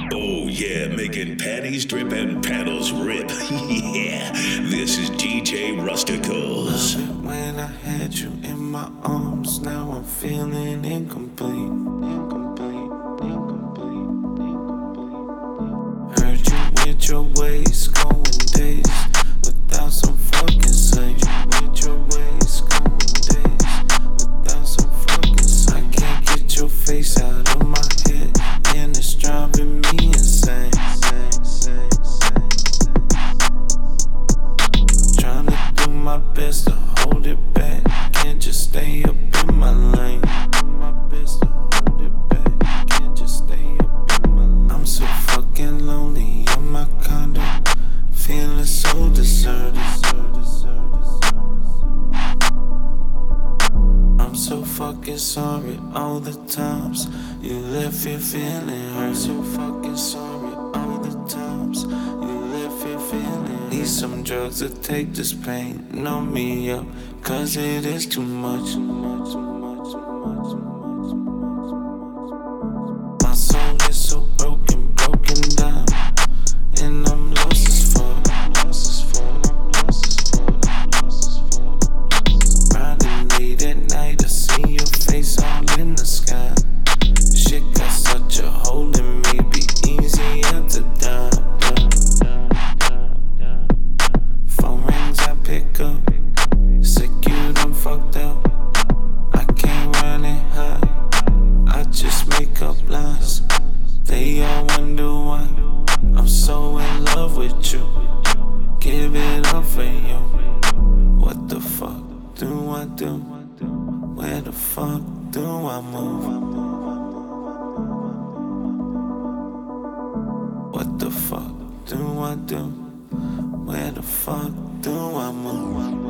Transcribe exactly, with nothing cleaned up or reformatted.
Oh yeah, making panties drip and paddles rip. Yeah, this is D J Rusticles. Love it when I had you in my arms. Now I'm feeling incomplete. Incomplete, incomplete, incomplete. Heard you with your ways going days without some fucking sleep. With your ways going days without some fucking sleep. I can't get your face out of my head, and it's driving me insane. Trying to do my best to hold it back, can't just stay up in my lane. Do my best to hold it back, can't just stay up in my lane. I'm so fucking lonely in my condo, feeling so deserted. I'm so fucking sorry all the times you left me feeling hurt. So fucking sorry all the times you left me feeling hurt. Need some drugs to take this pain, know me up, cause it is too much. My soul is so broken, broken down, and I'm lost as fuck. Riding late at night, I see your face all in the sky. Shit got such a hold in me, be easier to die. Phone rings, I pick up. Sick, you done fucked up. I can't run it high, I just make up lies. They all wonder why I'm so in love with you. Give it up for you. What the fuck do I do? Where the fuck do I move? What the fuck do I do? Where the fuck do I move?